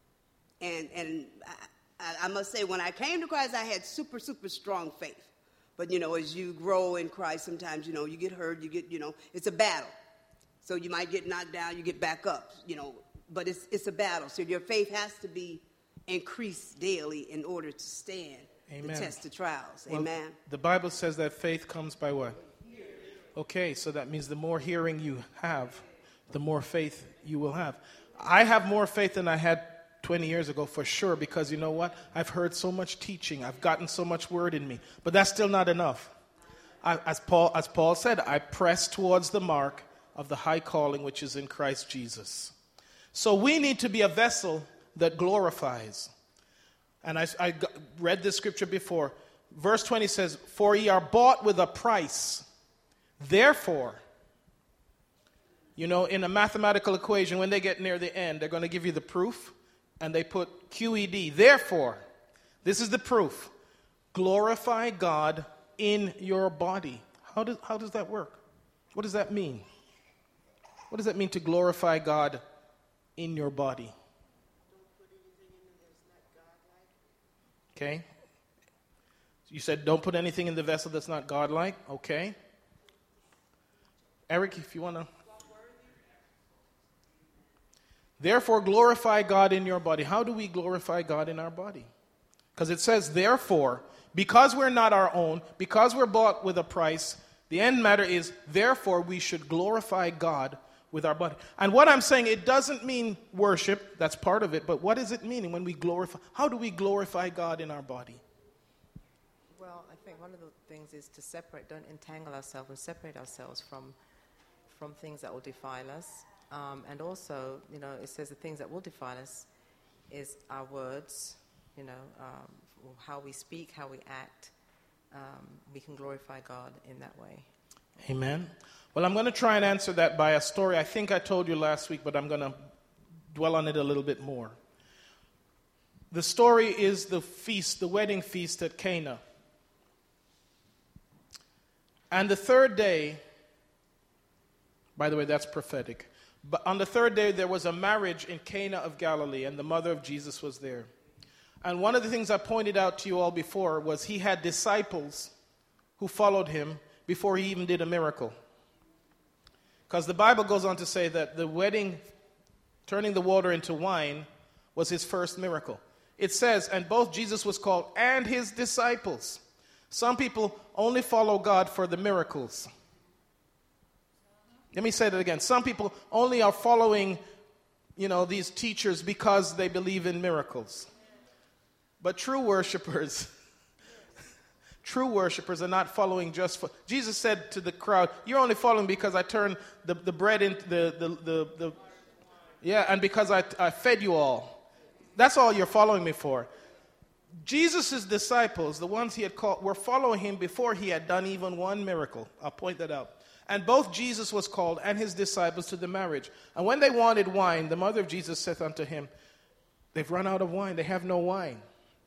And I must say, when I came to Christ, I had super, super strong faith. But, as you grow in Christ, sometimes, you get hurt, it's a battle. So you might get knocked down, you get back up, but it's a battle. So your faith has to be increased daily in order to stand the test of trials. Well, amen. The Bible says that faith comes by what? Okay, so that means the more hearing you have, the more faith you will have. I have more faith than I had 20 years ago for sure, because you know what? I've heard so much teaching. I've gotten so much word in me. But that's still not enough. As Paul said, I press towards the mark of the high calling which is in Christ Jesus. So we need to be a vessel that glorifies. And I read this scripture before. Verse 20 says, for ye are bought with a price. Therefore, in a mathematical equation, when they get near the end, they're going to give you the proof, and they put QED. Therefore, this is the proof. Glorify God in your body. How does that work? What does that mean? What does that mean to glorify God in your body? Okay. You said don't put anything in the vessel that's not godlike. Okay. Eric, if you want to. Therefore, glorify God in your body. How do we glorify God in our body? Because it says, therefore, because we're not our own, because we're bought with a price, the end matter is, therefore, we should glorify God with our body. And what I'm saying, it doesn't mean worship. That's part of it. But what is it meaning when we glorify? How do we glorify God in our body? Well, I think one of the things is to separate, don't entangle ourselves and separate ourselves from things that will defile us. And also, it says the things that will defile us is our words, how we speak, how we act. We can glorify God in that way. Amen. Well, I'm going to try and answer that by a story I think I told you last week, but I'm going to dwell on it a little bit more. The story is the feast, the wedding feast at Cana. And the third day, by the way, that's prophetic. But on the third day, there was a marriage in Cana of Galilee, and the mother of Jesus was there. And one of the things I pointed out to you all before was he had disciples who followed him before he even did a miracle. Because the Bible goes on to say that the wedding, turning the water into wine, was his first miracle. It says, and both Jesus was called and his disciples. Some people only follow God for the miracles. Let me say that again. Some people only are following, these teachers because they believe in miracles. But true worshipers are not following just for... Jesus said to the crowd, you're only following because I turned the bread into and because I fed you all. That's all you're following me for. Jesus' disciples, the ones he had called, were following him before he had done even one miracle. I'll point that out. And both Jesus was called and his disciples to the marriage. And when they wanted wine, the mother of Jesus said unto him, they've run out of wine. They have no wine.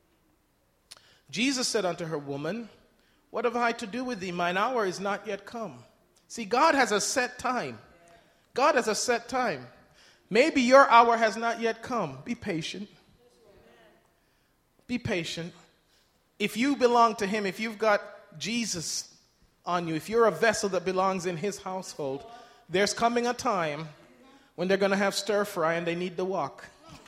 Jesus said unto her, woman, what have I to do with thee? Mine hour is not yet come. See, God has a set time. God has a set time. Maybe your hour has not yet come. Be patient. Be patient. If you belong to him, if you've got Jesus on you, if you're a vessel that belongs in his household, there's coming a time when they're going to have stir fry and they need to walk.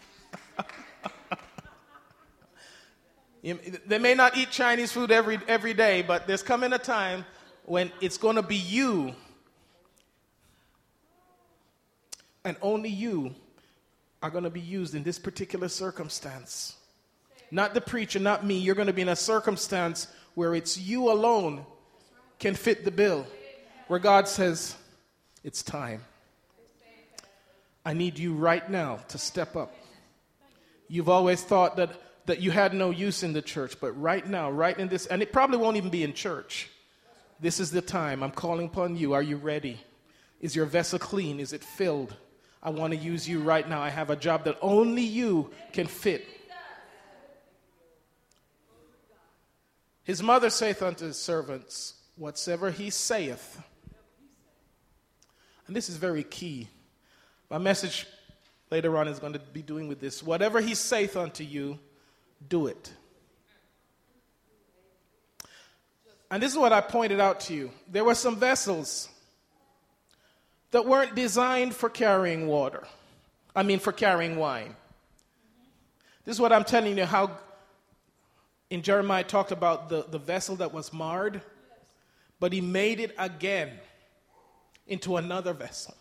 They may not eat Chinese food every day, but there's coming a time when it's going to be you, and only you are going to be used in this particular circumstance. Not the preacher, not me. You're going to be in a circumstance where it's you alone can fit the bill, where God says, it's time. I need you right now to step up. You've always thought that you had no use in the church, but right now, right in this, and it probably won't even be in church. This is the time. I'm calling upon you. Are you ready? Is your vessel clean? Is it filled? I want to use you right now. I have a job that only you can fit. His mother saith unto his servants, whatsoever he saith. And this is very key. My message later on is going to be doing with this. Whatever he saith unto you, do it. And this is what I pointed out to you. There were some vessels that weren't designed for carrying water. For carrying wine. This is what I'm telling you, how in Jeremiah talked about the vessel that was marred, but he made it again into another vessel.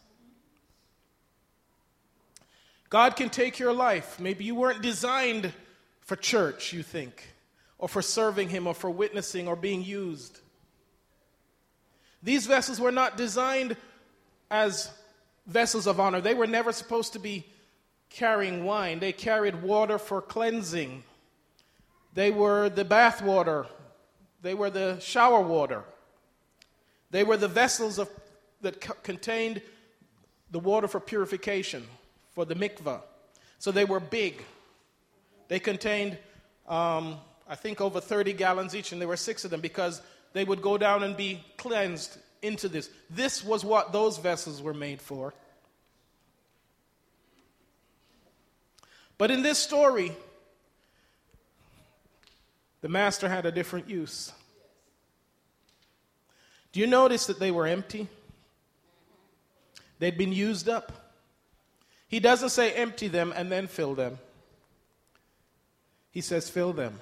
God can take your life. Maybe you weren't designed for church, you think, or for serving him, or for witnessing, or being used. These vessels were not designed as vessels of honor. They were never supposed to be carrying wine. They carried water for cleansing. They were the bath water. They were the shower water. They were the vessels that contained the water for purification, for the mikvah. So they were big. They contained, I think, over 30 gallons each, and there were 6 of them because they would go down and be cleansed into this. This was what those vessels were made for. But in this story, the master had a different use. Do you notice that they were empty? They'd been used up. He doesn't say empty them and then fill them. He says fill them.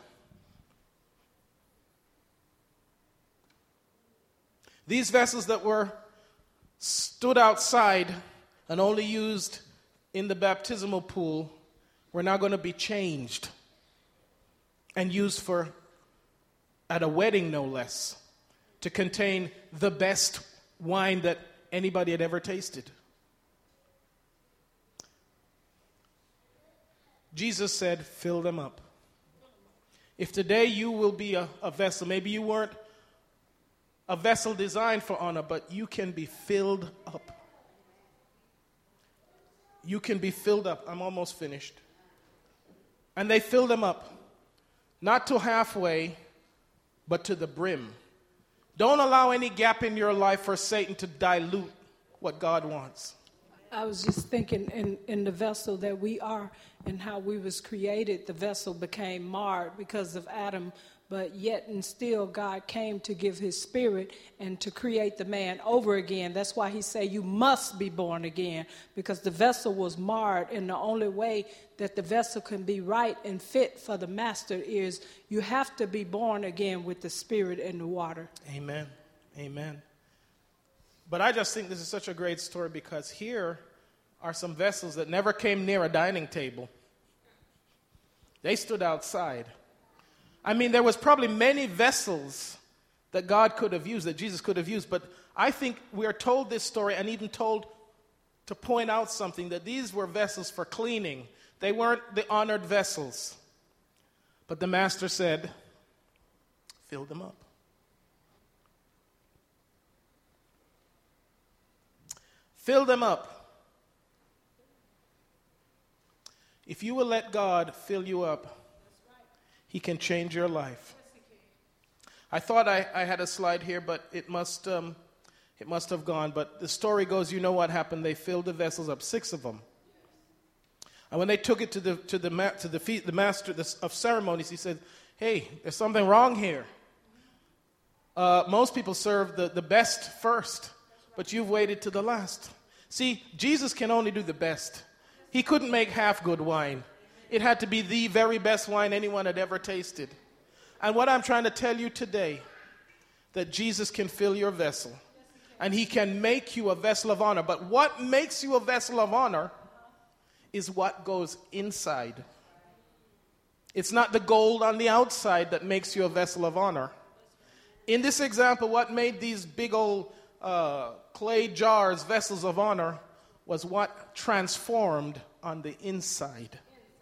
These vessels that were stood outside and only used in the baptismal pool were now going to be changed and used for, at a wedding no less, to contain the best wine that anybody had ever tasted. Jesus said, fill them up. If today you will be a vessel, maybe you weren't a vessel designed for honor, but you can be filled up. You can be filled up. I'm almost finished. And they filled them up, not to halfway, but to the brim. Don't allow any gap in your life for Satan to dilute what God wants. I was just thinking in the vessel that we are and how we was created, the vessel became marred because of Adam but yet and still God came to give his spirit and to create the man over again. That's why he said you must be born again, because the vessel was marred, and the only way that the vessel can be right and fit for the master is you have to be born again with the spirit and the water. Amen. Amen. But I just think this is such a great story, because here are some vessels that never came near a dining table. They stood outside. I mean, there was probably many vessels that God could have used, that Jesus could have used, but I think we are told this story and even told to point out something, that these were vessels for cleaning. They weren't the honored vessels. But the master said, fill them up. Fill them up. If you will let God fill you up, he can change your life. I thought I had a slide here, but it must have gone. But the story goes, you know what happened? They filled the vessels up, 6 of them. And when they took it to the master of ceremonies, he said, hey, there's something wrong here. Most people serve the best first, but you've waited to the last. See, Jesus can only do the best. He couldn't make half good wine. It had to be the very best wine anyone had ever tasted. And what I'm trying to tell you today, that Jesus can fill your vessel. And he can make you a vessel of honor. But what makes you a vessel of honor is what goes inside. It's not the gold on the outside that makes you a vessel of honor. In this example, what made these big old clay jars vessels of honor was what transformed on the inside.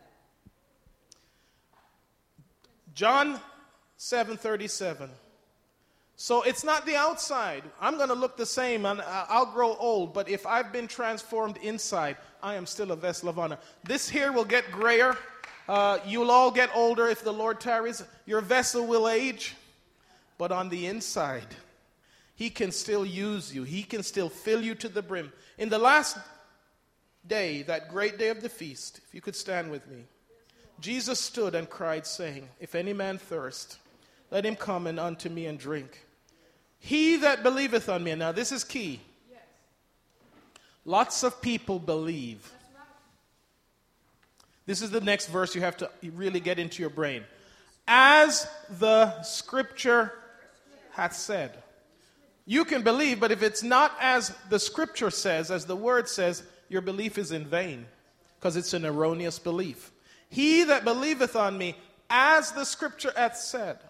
John 7:37. So it's not the outside. I'm going to look the same and I'll grow old, but if I've been transformed inside, I am still a vessel of honor. This here will get grayer. You'll all get older if the Lord tarries. Your vessel will age, but on the inside, he can still use you. He can still fill you to the brim. In the last day, that great day of the feast, if you could stand with me, Jesus stood and cried, saying, if any man thirst, let him come and unto me and drink. He that believeth on me. Now this is key. Lots of people believe. This is the next verse you have to really get into your brain. As the scripture hath said. You can believe, but if it's not as the scripture says, as the word says, your belief is in vain, because it's an erroneous belief. He that believeth on me, as the scripture hath said.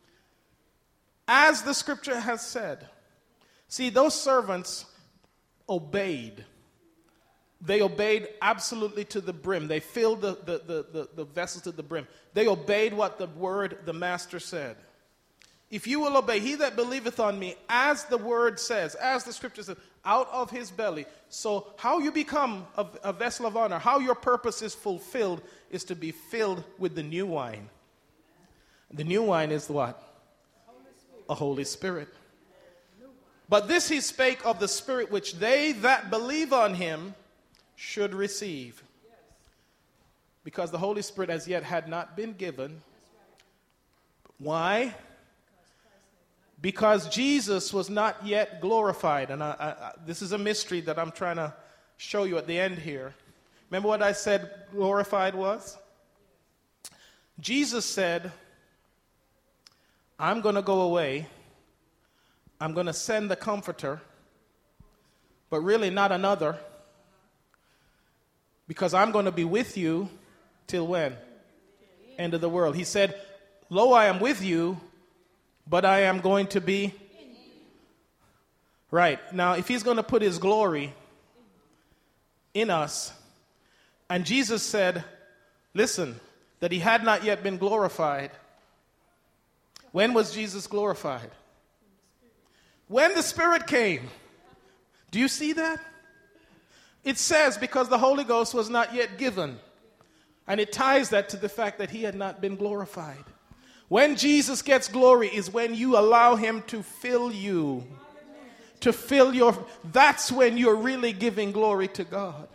As the scripture has said. See, those servants obeyed. They obeyed absolutely to the brim. They filled the vessel to the brim. They obeyed what the word, the master said. If you will obey, he that believeth on me, as the word says, as the scripture says, out of his belly. So how you become a vessel of honor, how your purpose is fulfilled, is to be filled with the new wine. The new wine is what? A Holy Spirit. But this he spake of the Spirit which they that believe on him should receive. Because the Holy Spirit as yet had not been given. Why? Because Jesus was not yet glorified. And this is a mystery that I'm trying to show you at the end here. Remember what I said glorified was? Jesus said, I'm going to go away. I'm going to send the Comforter, but really not another, because I'm going to be with you till when? End of the world. He said, lo, I am with you, but I am going to be. Right. Now, if he's going to put his glory in us, and Jesus said, listen, that he had not yet been glorified. When was Jesus glorified? When the Spirit came. Do you see that? It says because the Holy Ghost was not yet given. And it ties that to the fact that he had not been glorified. When Jesus gets glory is when you allow him to fill you. To fill your... That's when you're really giving glory to God.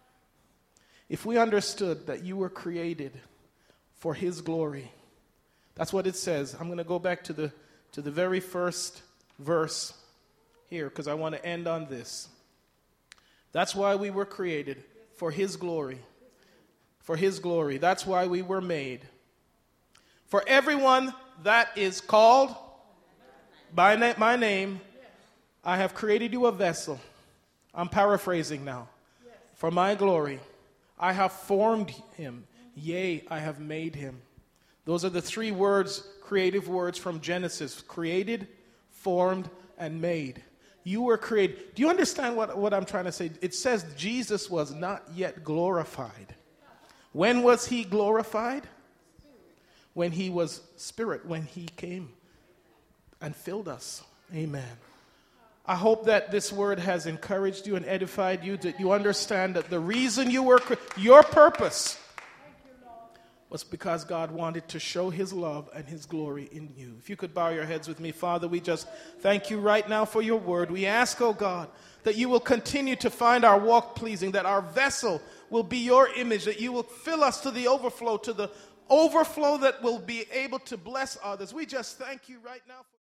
If we understood that you were created for his glory, That's what it says. I'm going to go back to the very first verse here because I want to end on this. That's why we were created, for His glory. For His glory. That's why we were made. For everyone that is called by my name, I have created you a vessel. I'm paraphrasing now. For my glory. I have formed him. Yea, I have made him. Those are the three words, creative words from Genesis. Created, formed, and made. You were created. Do you understand what I'm trying to say? It says Jesus was not yet glorified. When was he glorified? When he was spirit, when he came and filled us. Amen. I hope that this word has encouraged you and edified you, that you understand that the reason you were, your purpose was because God wanted to show his love and his glory in you. If you could bow your heads with me, Father, we just thank you right now for your word. We ask, oh God, that you will continue to find our walk pleasing, that our vessel will be your image, that you will fill us to the overflow that will be able to bless others. We just thank you right now.